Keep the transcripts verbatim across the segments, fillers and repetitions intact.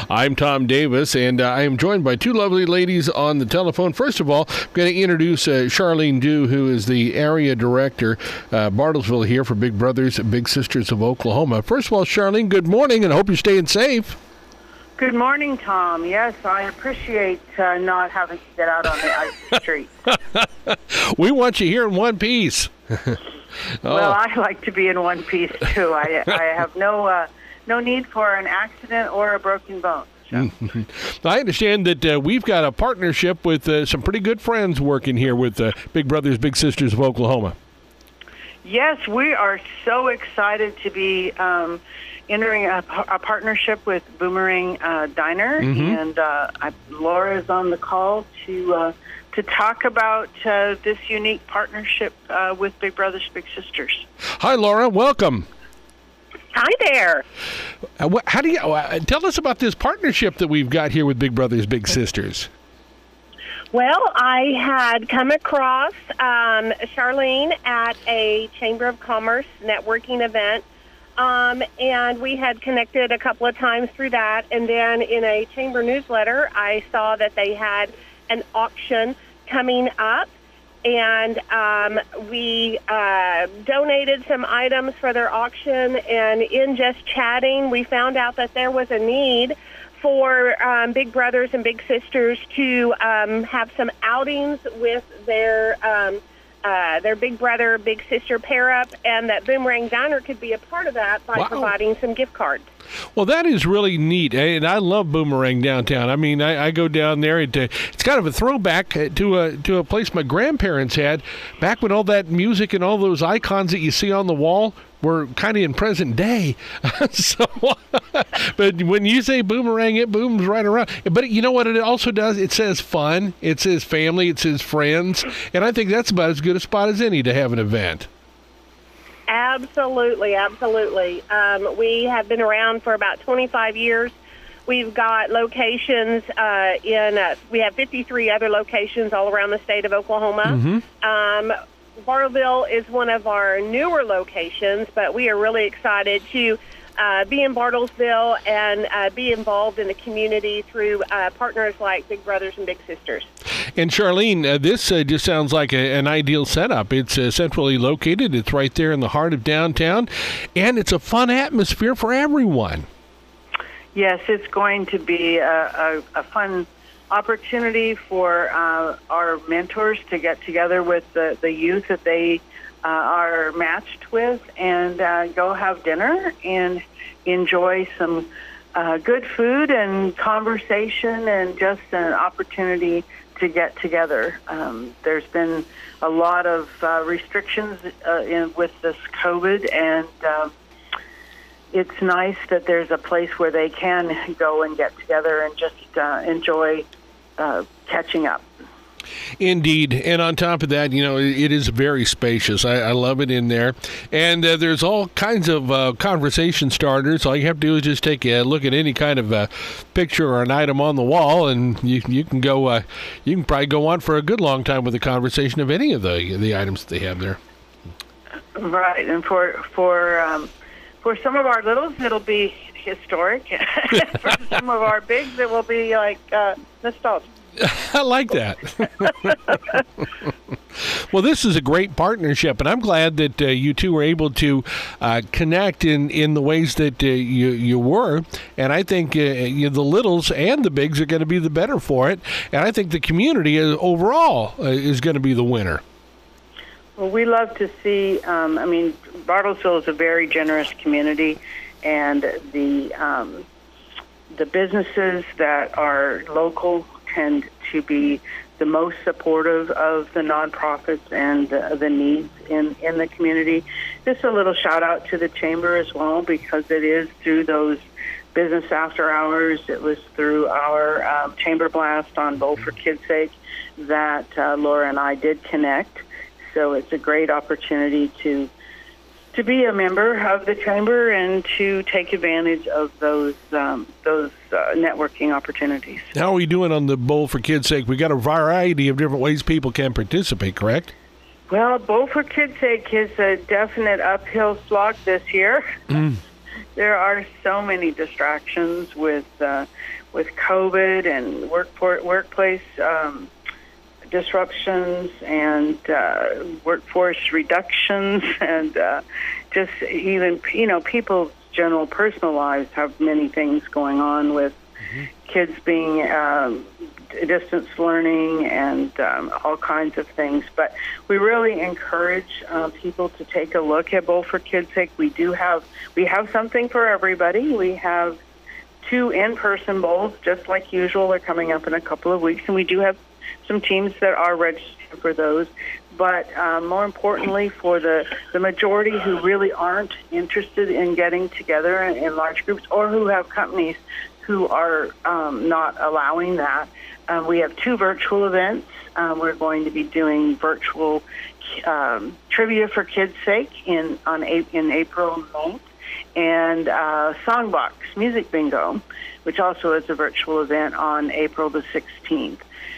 I'm Tom Davis, and uh, I am joined by two lovely ladies on the telephone. First of all, I'm going to introduce uh, Charlene Dew, who is the area director, uh, Bartlesville here for Big Brothers Big Sisters of Oklahoma. First of all, Charlene, good morning, and I hope you're staying safe. Good morning, Tom. Yes, I appreciate uh, not having to get out on the icy street. We want you here in one piece. oh. Well, I like to be in one piece, too. I, I have no uh, no need for an accident or a broken bone. So. I understand that uh, we've got a partnership with uh, some pretty good friends working here with uh, Big Brothers Big Sisters of Oklahoma. Yes, we are so excited to be um, entering a, a partnership with Boomerang uh, Diner, mm-hmm. and uh, I, Laura is on the call to uh, to talk about uh, this unique partnership uh, with Big Brothers Big Sisters. Hi, Laura. Welcome. Hi there. Uh, wh- how do you uh, tell us about this partnership that we've got here with Big Brothers Big Sisters? Well, I had come across um, Charlene at a Chamber of Commerce networking event, um, and we had connected a couple of times through that. And then in a chamber newsletter, I saw that they had an auction coming up, and um, we uh, donated some items for their auction. And in just chatting, we found out that there was a need for um, Big Brothers and Big Sisters to um, have some outings with their um, uh, their Big Brother, Big Sister pair-up, and that Boomerang Diner could be a part of that by wow. providing some gift cards. Well, that is really neat, and I love Boomerang downtown. I mean, I, I go down there. It, uh, it's kind of a throwback to a to a place my grandparents had back when all that music and all those icons that you see on the wall were kind of in present day. so, but when you say Boomerang, it booms right around. But you know what it also does? It says fun. It says family. It says friends. And I think that's about as good a spot as any to have an event. Absolutely, absolutely. Um, we have been around for about twenty-five years. We've got locations uh, in, uh, we have fifty-three other locations all around the state of Oklahoma. Mm-hmm. Um, Bartlesville is one of our newer locations, but we are really excited to uh, be in Bartlesville and uh, be involved in the community through uh, partners like Big Brothers and Big Sisters. And Charlene, uh, this uh, just sounds like a, an ideal setup. It's uh, centrally located. It's right there in the heart of downtown, and it's a fun atmosphere for everyone. Yes, it's going to be a, a, a fun opportunity for uh, our mentors to get together with the, the youth that they uh, are matched with and uh, go have dinner and enjoy some uh, good food and conversation and just an opportunity to get together. Um, there's been a lot of uh, restrictions uh, in, with this COVID, and um, it's nice that there's a place where they can go and get together and just uh, enjoy uh, catching up. Indeed. And on top of that, you know, it is very spacious. I, I love it in there. And uh, there's all kinds of uh, conversation starters. All you have to do is just take a look at any kind of uh, picture or an item on the wall, and you you can go, uh, you can probably go on for a good long time with a conversation of any of the the items that they have there. Right. And for, for, um, for some of our littles, it'll be historic. For some of our bigs, it will be like uh, nostalgia. I like that. Well, this is a great partnership, and I'm glad that uh, you two were able to uh, connect in, in the ways that uh, you you were. And I think uh, you, the littles and the bigs are going to be the better for it. And I think the community is, overall uh, is going to be the winner. Well, we love to see, um, I mean, Bartlesville is a very generous community, and the um, the businesses that are local tend to be the most supportive of the nonprofits and uh, the needs in, in the community. Just a little shout out to the Chamber as well, because it is through those business after hours, it was through our um, Chamber Blast on Bowl for Kids' Sake that uh, Laura and I did connect. So it's a great opportunity to to be a member of the Chamber and to take advantage of those um, those uh, networking opportunities. How are we doing on the Bowl for Kids' Sake? We got a variety of different ways people can participate, correct? Well, Bowl for Kids' Sake is a definite uphill slog this year. Mm. There are so many distractions with uh, COVID and workforce, workplace um, disruptions and uh, workforce reductions and uh, just even, you know, people's general personal lives have many things going on with mm-hmm. kids being um, distance learning and um, all kinds of things. But we really encourage uh, people to take a look at Bowl for Kids' Sake. We do have, we have something for everybody. We have two in-person bowls, just like usual. They're coming up in a couple of weeks, and we do have some teams that are registered for those. But um, more importantly, for the, the majority who really aren't interested in getting together in, in large groups or who have companies who are um, not allowing that, um, we have two virtual events. Um, we're going to be doing virtual um, trivia for kids' sake in on in April ninth, and uh, Songbox Music Bingo, which also is a virtual event on April the sixteenth.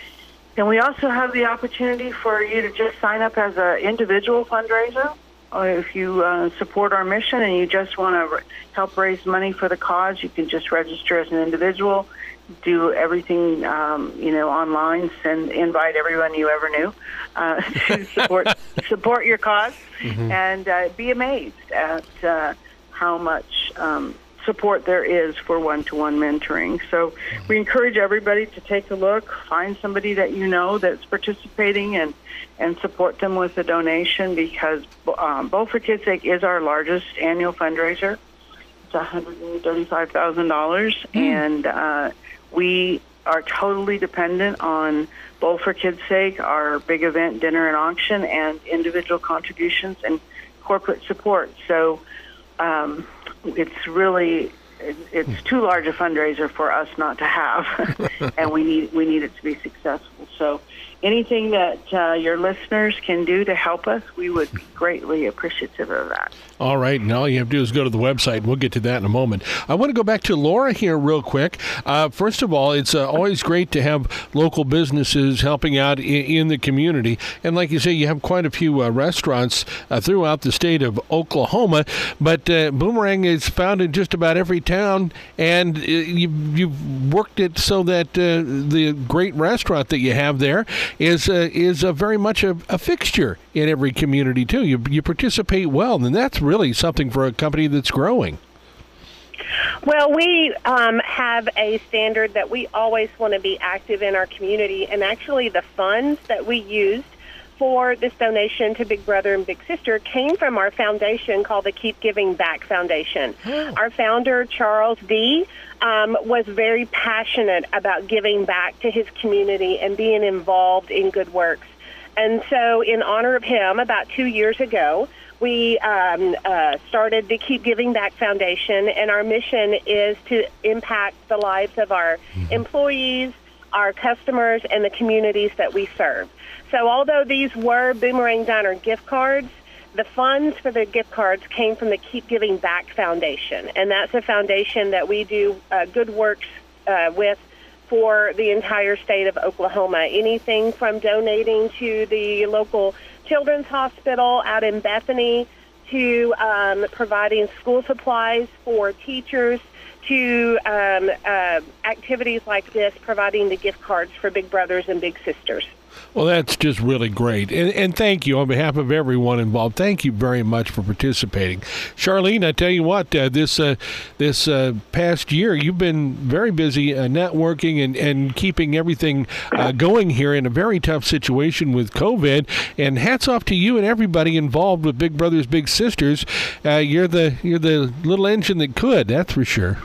And we also have the opportunity for you to just sign up as an individual fundraiser. Or if you uh, support our mission and you just want to r- help raise money for the cause, you can just register as an individual, do everything, um, you know, online, send, invite everyone you ever knew uh, to support support your cause, mm-hmm. and uh, be amazed at uh, how much um, support there is for one-to-one mentoring. So we encourage everybody to take a look, find somebody that you know that's participating, and, and support them with a donation, because um, Bowl for Kids' Sake is our largest annual fundraiser. It's one hundred thirty-five thousand dollars, mm. and uh, we are totally dependent on Bowl for Kids' Sake, our big event dinner and auction, and individual contributions and corporate support. So um, it's really, it's too large a fundraiser for us not to have, and we need we need it to be successful. So anything that uh, your listeners can do to help us, we would be greatly appreciative of that. All right, and all you have to do is go to the website. We'll get to that in a moment. I want to go back to Laura here real quick. Uh, first of all, it's uh, always great to have local businesses helping out in, in the community. And like you say, you have quite a few uh, restaurants uh, throughout the state of Oklahoma, but uh, Boomerang is found in just about every town, and uh, you, you've worked it so that uh, the great restaurant that you have there is uh, is uh, very much a, a fixture in every community, too. You, you participate well, and that's really something for a company that's growing. Well, we um, have a standard that we always want to be active in our community, and actually the funds that we used for this donation to Big Brother and Big Sister came from our foundation called the Keep Giving Back Foundation. Oh. Our founder, Charles D., um, was very passionate about giving back to his community and being involved in good works. And so in honor of him, about two years ago, we um, uh, started the Keep Giving Back Foundation, and our mission is to impact the lives of our mm-hmm. employees, our customers, and the communities that we serve. So although these were Boomerang Diner gift cards, the funds for the gift cards came from the Keep Giving Back Foundation, and that's a foundation that we do uh, good works uh, with for the entire state of Oklahoma. Anything from donating to the local children's hospital out in Bethany to um, providing school supplies for teachers to um, uh, activities like this, providing the gift cards for Big Brothers and Big Sisters. Well, that's just really great. And, and thank you on behalf of everyone involved. Thank you very much for participating. Charlene, I tell you what, uh, this uh, this uh, past year, you've been very busy uh, networking and, and keeping everything uh, going here in a very tough situation with COVID. And hats off to you and everybody involved with Big Brothers Big Sisters. Uh, you're the you're the little engine that could, that's for sure.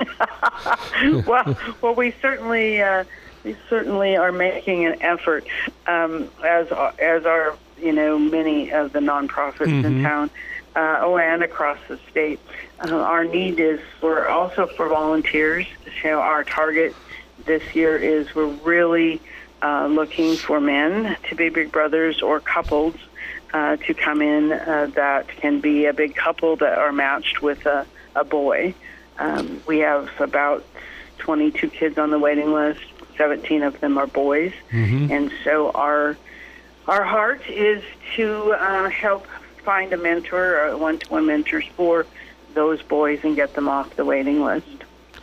well, well, we certainly... Uh, We certainly are making an effort, um, as as are you know many of the nonprofits mm-hmm. in town, uh, oh, and across the state. Uh, our need is for also for volunteers. So our target this year is we're really uh, looking for men to be Big Brothers or couples uh, to come in uh, that can be a big couple that are matched with a, a boy. Um, we have about twenty-two kids on the waiting list. seventeen of them are boys, mm-hmm. and so our our heart is to uh, help find a mentor, or one-to-one mentors for those boys, and get them off the waiting list.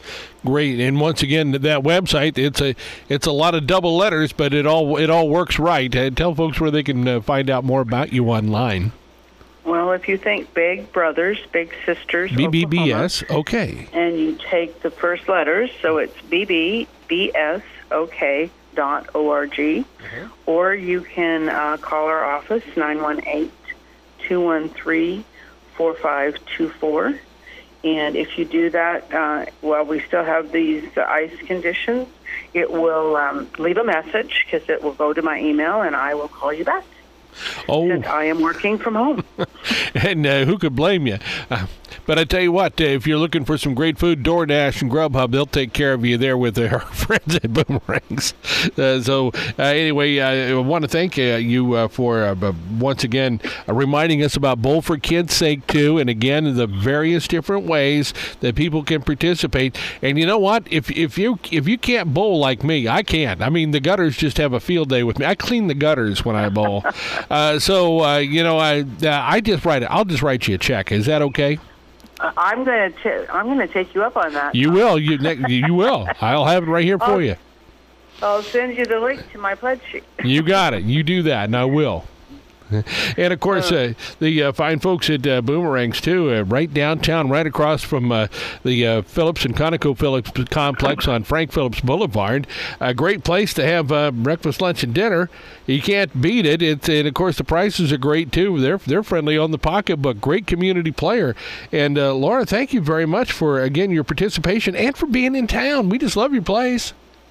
Great, and once again, that website, it's a it's a lot of double letters, but it all it all works right. Uh, tell folks where they can uh, find out more about you online. Well, if you think Big Brothers, Big Sisters, B B B S, Oklahoma, okay. and you take the first letters, so it's B B B S OK dot O R G, Uh-huh. or you can uh, call our office, nine one eight, two one three, four five two four. And if you do that, uh, while we still have these uh, ice conditions, it will um, leave a message because it will go to my email, and I will call you back. Oh, Since I am working from home. and uh, who could blame you? Uh, but I tell you what, uh, if you're looking for some great food, DoorDash and Grubhub, they'll take care of you there with our friends at Boomerangs. Uh, so uh, anyway, uh, I want to thank uh, you uh, for uh, once again uh, reminding us about Bowl for Kids' Sake too, and again the various different ways that people can participate. And you know what? If if you if you can't bowl like me, I can't. I mean, the gutters just have a field day with me. I clean the gutters when I bowl. Uh, so uh, you know, I uh, I just write it. I'll just write you a check. Is that okay? Uh, I'm gonna t- I'm gonna take you up on that. You will. You ne- you will. I'll have it right here for Oh. you. I'll send you the link to my pledge sheet. You got it. You do that, and I will. And of course, uh, the uh, fine folks at uh, Boomerangs too, uh, right downtown, right across from uh, the uh, Phillips and Conoco Phillips complex on Frank Phillips Boulevard. A great place to have uh, breakfast, lunch, and dinner. You can't beat it. It's and of course the prices are great too. They're they're friendly on the pocketbook. Great community player. And uh, Laura, thank you very much for again your participation and for being in town. We just love your place.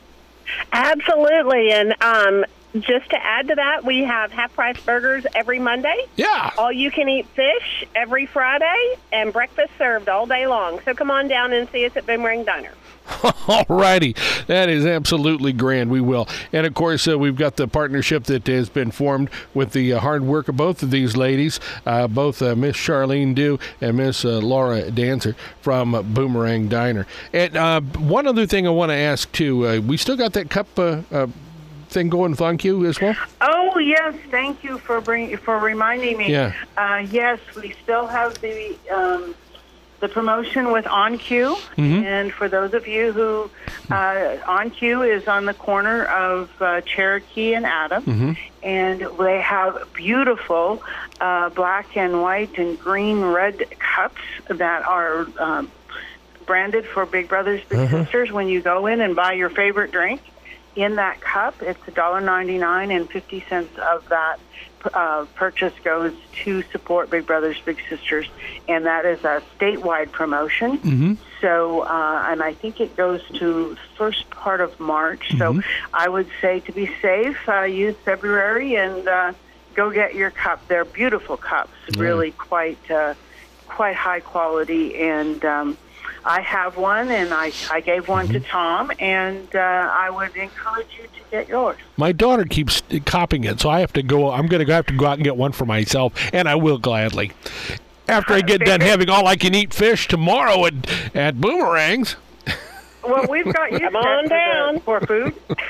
Absolutely. And um, just to add to that, we have half-price burgers every Monday, Yeah. all-you-can-eat fish every Friday, and breakfast served all day long. So come on down and see us at Boomerang Diner. All righty. That is absolutely grand. We will. And, of course, uh, we've got the partnership that has been formed with the uh, hard work of both of these ladies, uh, both uh, Miss Charlene Dew and Miss uh, Laura Dancer from uh, Boomerang Diner. And uh, one other thing I want to ask, too. Uh, we still got that cup uh, uh, thing going, thank you, as well? Oh yes, thank you for bring for reminding me. Yeah. Uh, yes, we still have the um, the promotion with OnQ, Mhm. and for those of you who uh, OnQ is on the corner of uh, Cherokee and Adam, Mhm. and they have beautiful uh, black and white and green red cups that are um, branded for Big Brothers Big Uh-huh. Sisters. When you go in and buy your favorite drink in that cup, it's a dollar ninety-nine, and fifty cents of that uh, purchase goes to support Big Brothers Big Sisters, and that is a statewide promotion. Mm-hmm. So, uh, and I think it goes to first part of March. So, I would say to be safe, uh, use February and uh, go get your cup. They're beautiful cups, really quite uh, quite high quality, and um, I have one, and I, I gave one to Tom, and uh, I would encourage you to get yours. My daughter keeps copying it, so I have to go. I'm going to have to go out and get one for myself, and I will gladly. After I get done having all I can eat fish tomorrow at, at Boomerangs. Well, we've got you Come set on for, down. the, for food.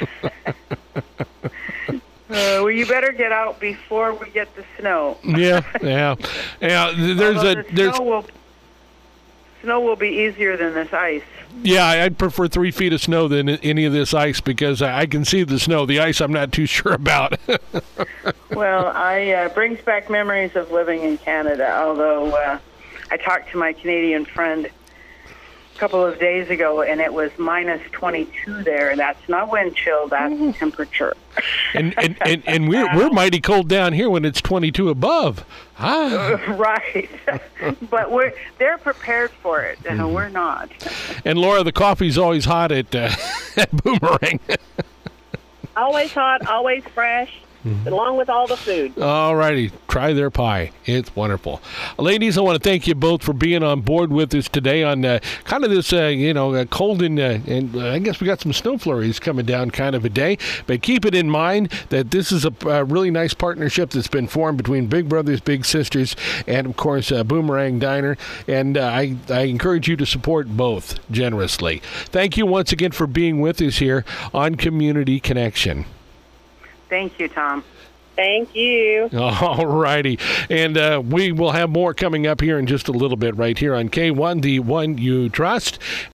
Uh, well, you better get out before we get the snow. Yeah, yeah, yeah. There's Although a the there's snow will, snow will be easier than this ice. yeah. I'd prefer three feet of snow than any of this ice because I I can see the snow. The ice, I'm not too sure about. Well, I uh, brings back memories of living in Canada. Although uh, I talked to my Canadian friend a couple of days ago, and it was minus twenty-two there. And that's not wind chill; that's temperature. and and and, and we're we're mighty cold down here when it's twenty-two above. Ah. Right, but we're they're prepared for it, and we're not. And Laura, the coffee's always hot at, uh, at Boomerang. Always hot, always fresh, along with all the food. All righty. Try their pie. It's wonderful. Ladies, I want to thank you both for being on board with us today on uh, kind of this, uh, you know, uh, cold and, uh, and uh, I guess we got some snow flurries coming down kind of a day. But keep it in mind that this is a uh, really nice partnership that's been formed between Big Brothers Big Sisters and, of course, uh, Boomerang Diner. And uh, I, I encourage you to support both generously. Thank you once again for being with us here on Community Connection. Thank you, Tom. Thank you. All righty. And uh, we will have more coming up here in just a little bit right here on K one, the one you trust.